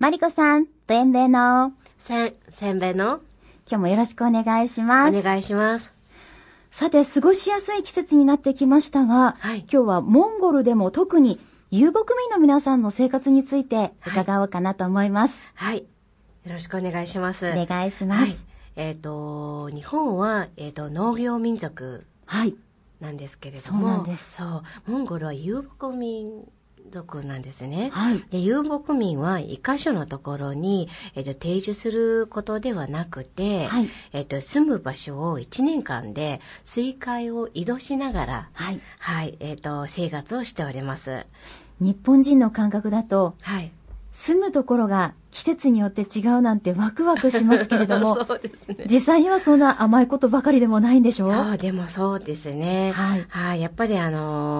マリコさん、トエンベイのせんべいの今日もよろしくお願いします。 お願いします。 さて、過ごしやすい季節になってきましたが、 はい、 今日はモンゴルでも特に遊牧民の皆さんの生活について伺おうかなと思います。 はい。よろしくお願いします。 お願いします。 はい、日本は、農業民族なんですけれども、 そうなんです。 そう、モンゴルは遊牧民族なんですね。 はい。 で、遊牧民は一箇所のところに、定住することではなくて、 はい。 住む場所を1年間で水海を移動しながら、 はい。 はい、生活をしております。 日本人の感覚だと、 はい。 住むところが季節によって違うなんてワクワクしますけれども、 そうですね、 実際にはそんな甘いことばかりでもないんでしょう？ そう、でもそうですね。 はい。 はい、やっぱり夏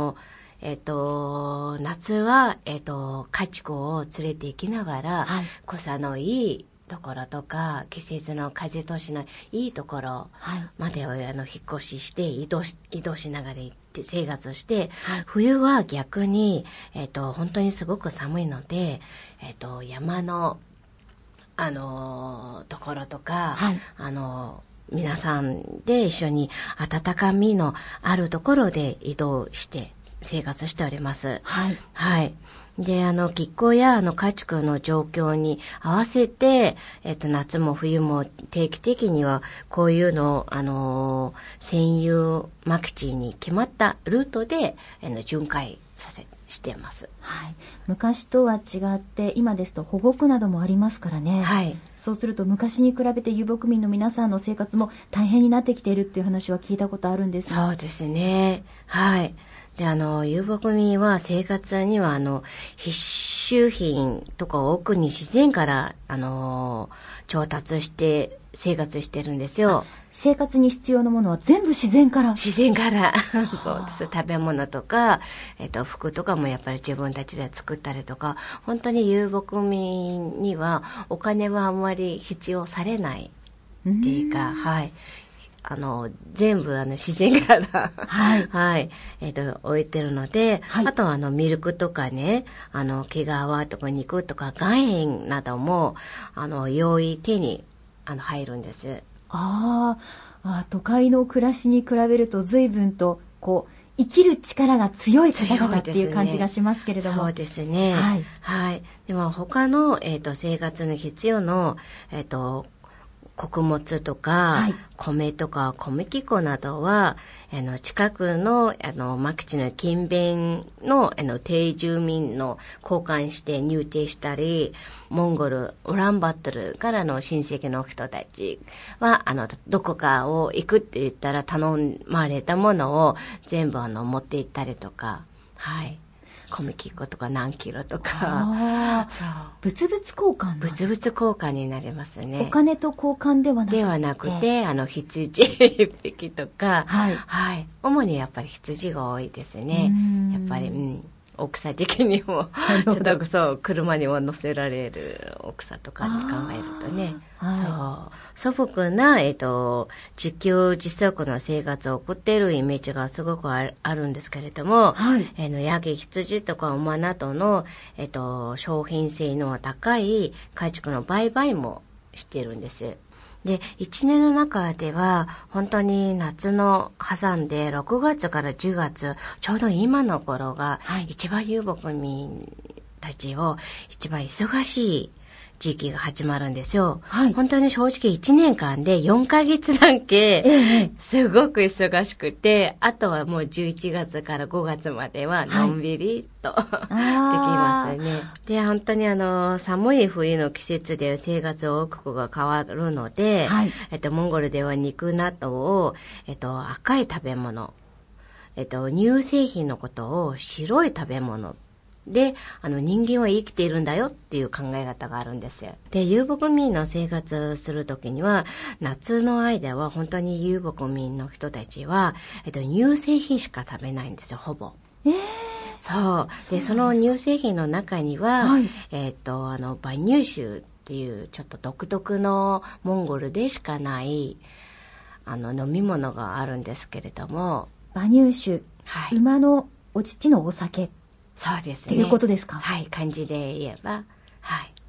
は、家畜を連れて行きながら、 はい、 草のいいところとか、季節の風通しのいいところまでを、引っ越しして移動しながら行って生活をして、 はい、 冬は逆に、本当にすごく寒いので、山の、ところとか、 はい、 皆さんで一緒に温かみのあるところで移動して生活しております。 はい。 はい。で、気候や家畜の状況に合わせて、夏も冬も定期的にはこういうのを、専有牧地に決まったルートで、巡回しています。 はい。昔とは違って今ですと保護区などもありますからね。 はい。 そうすると昔に比べて遊牧民の皆さんの生活も大変になってきているっていう話は聞いたことあるんですが。 そうですね。はい。で、遊牧民は生活には必需品とかを多くに自然から、調達して生活してるんですよ。 生活に必要なものは全部自然から。 自然からそうです。食べ物とか、服とかもやっぱり自分たちで作ったりとか、本当に遊牧民にはお金はあんまり必要されないっていうか、はい。全部自然からはい、 はい、置いてるので、 はい、 あとはミルクとかね、毛皮とか肉とか岩塩なども、容易手に入るんです。 都会の暮らしに比べると随分とこう生きる力が強い方々っていう感じがしますけれども。 そうですね。 はい。 はい。でも他の、生活に必要の、穀物とか、はい、米とか小麦粉などは近くの牧地の近辺の定住民の交換して入廷したり、モンゴルウランバートルからの親戚の人たちはどこかを行くって言ったら頼まれたものを全部持って行ったりとか、はい。小麦粉とか何キロとか、そう、 物々交換なんですか？ 物々交換になりますね。 お金と交換ではなくて羊一匹とか、 はい、 はい、主にやっぱり羊が多いですね。やっぱり、大きさ的にもちょっとそう車にも乗せられる大きさとかに考えるとね、はい、そう素朴な、自給自足の生活を送っているイメージがすごくあるんですけれども、 はい、 ヤギ、羊とか馬などの、商品性の高い家畜の売買もしているんです。で、一年の中では本当に夏の挟んで6月から10月、ちょうど今の頃が一番遊牧民たちを一番忙しい時期が始まるんですよ。はい、本当に正直1年間で4ヶ月だけすごく忙しくて、あとはもう11月から5月まではのんびりと、できますね。で、本当に寒い冬の季節で生活王国が変わるので、はい、モンゴルでは肉などを、赤い食べ物、乳製品のことを白い食べ物で、人間は生きているんだよっていう考え方があるんですよ。で、遊牧民の生活するときには、夏の間は本当に遊牧民の人たちは、乳製品しか食べないんですよ、ほぼ。そう。で、その乳製品の中には、はい、馬乳酒っていうちょっと独特のモンゴルでしかない、飲み物があるんですけれども。 馬乳酒。はい。馬のお乳のお酒。 そうですね。 っていうことですか？ はい、漢字で言えば、はい。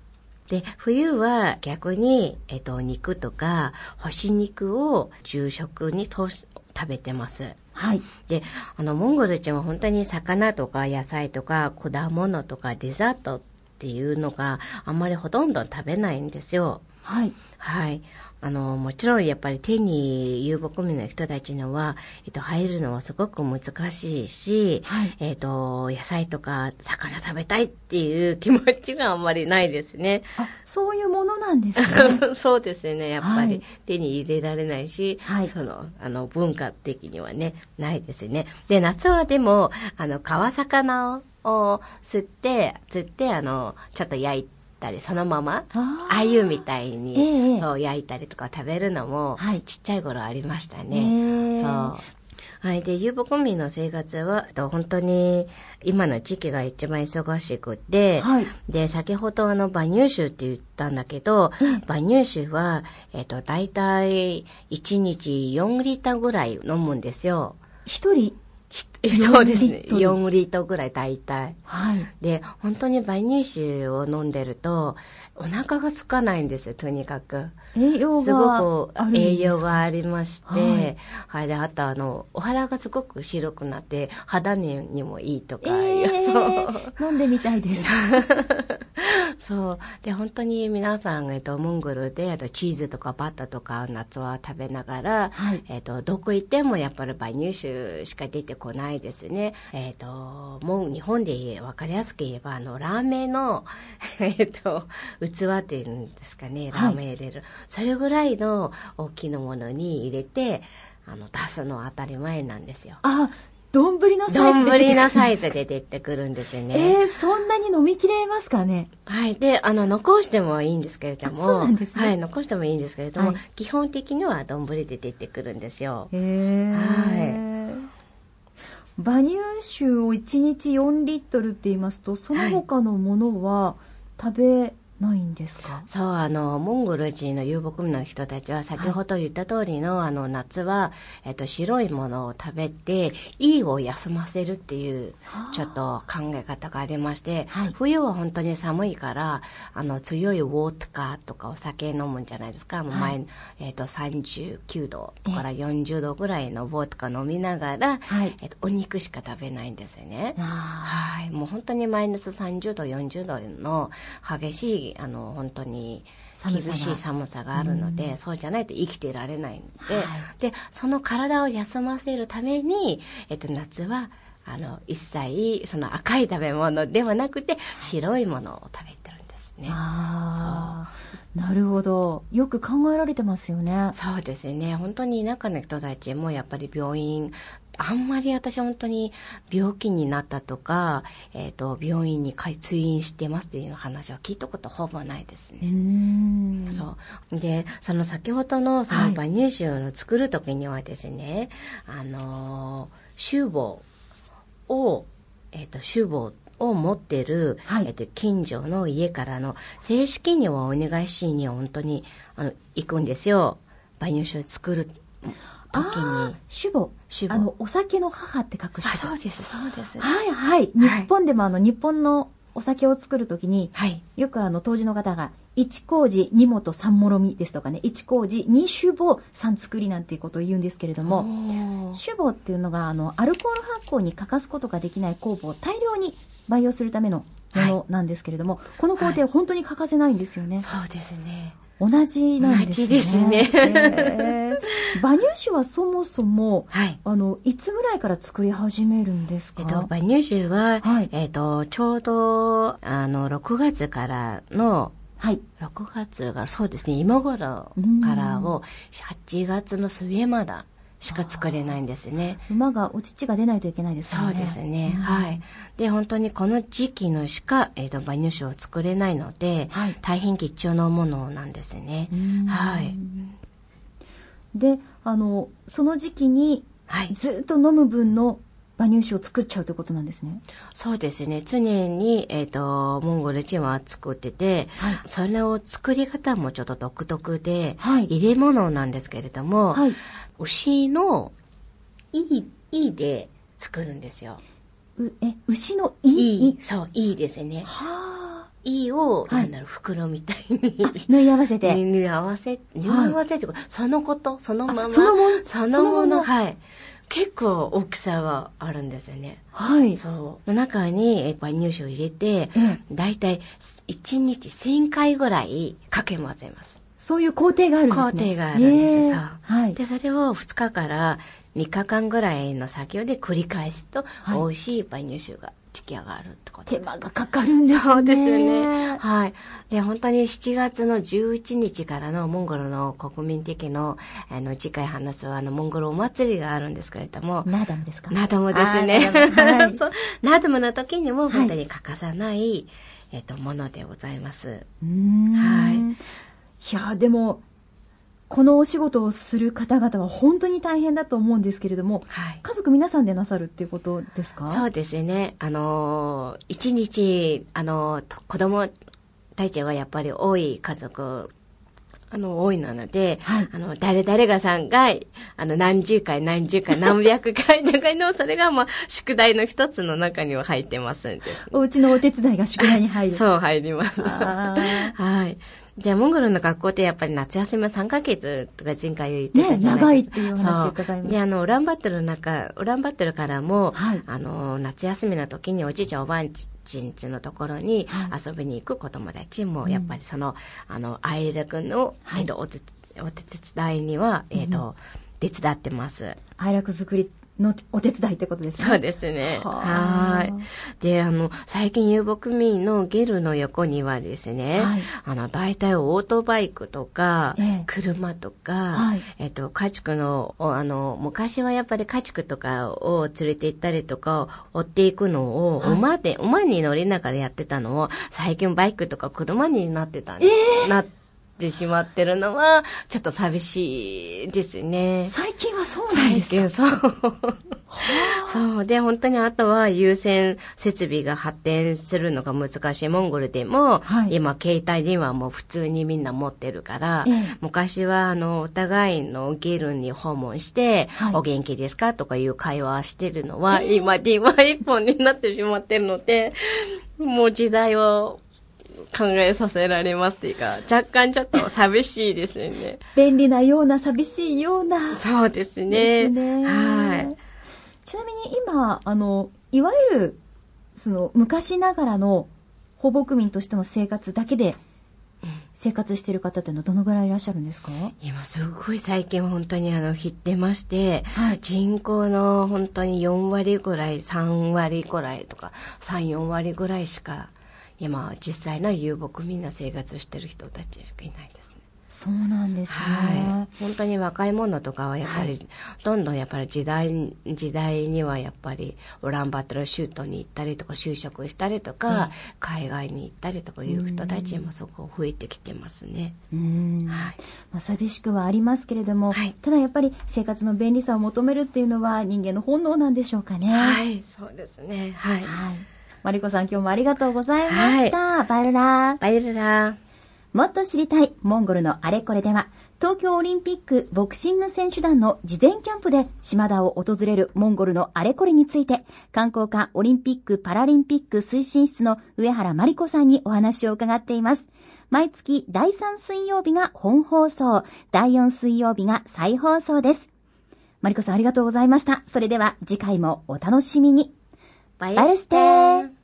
で、冬は逆に、肉とか干し肉を昼食に食べてます。 はい。 で、モンゴル人は本当に魚とか野菜とか果物とかデザートっていうのがあんまりほとんど食べないんですよ。 はい。 はい。もちろんやっぱり手に遊牧民の人たちのは、入るのはすごく難しいし、 はい、 野菜とか魚食べたいっていう気持ちがあんまりないですね。 あ、そういうものなんですね。 そうですね。やっぱり手に入れられないし、 はい、 文化的にはね、ないですね。で、夏はでも、川魚を釣って、ちょっと焼いて、そのまま鮎みたいに、そう焼いたりとか食べるのも、はい、ちっちゃい頃ありましたね。そう。はい。で、遊牧民の生活は本当に今の時期が一番忙しくて、はい、で、先ほど馬乳酒って言ったんだけど、馬乳酒はだいたい1日4リッターぐらい飲むんですよ。 一人そうですね。4リットルぐらい大体。 はい。 で、本当に馬乳酒を飲んでると、お腹が空かないんですよ、とにかく。 栄養がすごく栄養がありまして、 はい。 はい。で、あとお肌がすごく白くなって、肌にもいいとか、 飲んでみたいです。 そう。で、本当に皆さん、モンゴルで、チーズとかバターとか夏は食べながら、はい、どこ行ってもやっぱり馬乳酒しか出てこないですね。もう日本で分かりやすく言えば、ラーメンの、器っていうんですかね、ラーメン入れる。はい、それぐらいの大きなものに入れて、出すのは当たり前なんですよ。 あ、丼のサイズで出てくるんですね。 そんなに飲みきれますかね。 はい。で、残してもいいんですけれども。 そうなんですね。 はい。残してもいいんですけれども、はい、基本的には丼で出てくるんですよ。 はい。馬乳酒を1日4リットルって言いますと、その他のものは食べないんですか？ そう、モンゴル人の遊牧民の人たちは先ほど言った通りの、夏は、白いものを食べて胃を休ませるっていうちょっと考え方がありまして、はい、冬は本当に寒いから強いウォッカとかお酒飲むんじゃないですか。はい、39度から40度ぐらいのウォッカ飲みながら、はい、お肉しか食べないんですよね。はい、もう本当にマイナス30度40度の激しい本当に厳しい寒さがあるので、そうじゃないと生きていられないので、はい、でその体を休ませるために、夏は一切その赤い食べ物ではなくて白いものを食べてるんですね。 あ、そう、なるほど。よく考えられてますよね。 そうですね。本当に田舎の人たちもやっぱり病院、あんまり私本当に病気になったとか、病院に通院してますっていう話は聞いたことほぼないですね。そうで、その先ほどのその馬乳酒を作る時にはですね、酒母を持ってる、はい、近所の家からの正式にはお願いしに本当に行くんですよ。馬乳酒を作る時に。 酒母。お酒の母って書く酒母。 そうです、そうです。 はいはい。日本でも日本のお酒を作る時に、はい、よく当時の方が、1麹2元3もろみですとかね、1麹2酒母3作りなんていうことを言うんですけれども、酒母っていうのがアルコール発酵に欠かすことができない酵母を大量に培養するためのものなんですけれども、はい、この工程は本当に欠かせないんですよね。 そうですね。 同じなんですね。 同じですね。 馬乳酒はそもそも、はい、いつぐらいから作り始めるんですか？ 馬乳酒は、はい、ちょうど6月からの、はい、6月がそうですね、今頃からを8月の末までしか作れないんですね。 馬がお乳が出ないといけないですよね。 そうですね。はい。で、本当にこの時期のしか、馬乳酒を作れないので、はい、大変貴重なものなんですね。はい。 で、その時期に、ずっと飲む分の馬乳酒を作っちゃうということなんですね。 そうですね。常に、モンゴル人は作ってて、はい、それを作り方もちょっと独特で、はい、入れ物なんですけれども、はい、牛の胃で作るんですよ。 牛の胃？ そう、胃ですね。 はあ。 いを、袋みたいに縫い合わせて縫い合わせっていうか、そのままそのもの、 はい、結構大きさがあるんですよね。 はい。 そう。中に培乳酒を入れて、だいたい1日1000回ぐらいかけ混ぜます。 そういう工程があるんですね。 工程があるんです。 はい。 で、それを2日から3日間ぐらいの作業で繰り返すと、美味しい培乳酒が出来上がるってこと。 手間がかかるんですね。 そうですね。はい。で、本当に7月の11日からのモンゴルの国民的の、次回話すモンゴルお祭りがあるんですけれども。 ナダムですか？ ナダムですね。 はい、 そう。ナダムの時にも本当に欠かさない、ものでございます。はい。 いや、でも、このお仕事をする方々は本当に大変だと思うんですけれども、はい、家族皆さんでなさるっていうことですか？ そうですね。一日、子供たちはやっぱり多い家族、多いので、はい、誰々がさんが、何十回、何百回とかの、それが宿題の一つの中には入ってますんです、ね。 お家のお手伝いが宿題に入る。 そう、入ります。はい。じゃあ、モンゴルの学校ってやっぱり夏休みは3ヶ月とか前回言ってたじゃないですか。 ね、長いっていう話を伺いました。 で、ウランバットルからも、はい、夏休みの時におじいちゃんおばあちんちのところに遊びに行く子供たちも、やっぱりアイラ君の、お手伝いには、手伝ってます。 アイラク作りのお手伝いってことですね。 そうですね。はい。で、最近遊牧民のゲルの横にはですね、はい、大体オートバイクとか、車とか、はい、家畜の、昔はやっぱり家畜とかを連れて行ったりとか、追っていくのを、はい、馬に乗りながらやってたのを、最近バイクとか車になってたんです。なってしまってるのはちょっと寂しいですね。 最近はそうなんですか？ 最近そうで、本当にあとは優先設備が発展するのが難しいモンゴルでも、はい、今携帯電話も普通にみんな持ってるから、昔はお互いのゲルに訪問して、はい、お元気ですかとかいう会話してるのは、今電話一本になってしまってるので、もう時代を考えさせられますっていうか、若干ちょっと寂しいですね。 便利なような寂しいような。 そうですね。はい。 ちなみに今いわゆる昔ながらの放牧民としての生活だけで生活している方っていうのはどのぐらいいらっしゃるんですか？ 今すごい最近本当に減ってまして、はい、人口の本当に4割ぐらい、3割ぐらいとか、3、4割ぐらいしか今実際の遊牧民の生活をしている人たちしかいないですね。 そうなんですね。 はい。本当に若い者とかはやっぱり、はい、どんどんやっぱり時代にはやっぱりウランバートル州都に行ったりとか就職したりとか、海外に行ったりとかいう人たちもそこ増えてきてますね。 はい。寂しくはありますけれども、はい、ただやっぱり生活の便利さを求めるっていうのは人間の本能なんでしょうかね。 はい、そうですね。はい。はい、 マリコさん、今日もありがとうございました。はい、バイルラー。 バイルラー。 もっと知りたいモンゴルのあれこれでは、東京オリンピックボクシング選手団の事前キャンプで島田を訪れるモンゴルのあれこれについて、観光課オリンピック・パラリンピック推進室の上原真理子さんにお話を伺っています。毎月第3水曜日が本放送、第4水曜日が再放送です。真理子さん、ありがとうございました。それでは次回もお楽しみに。バイルステー。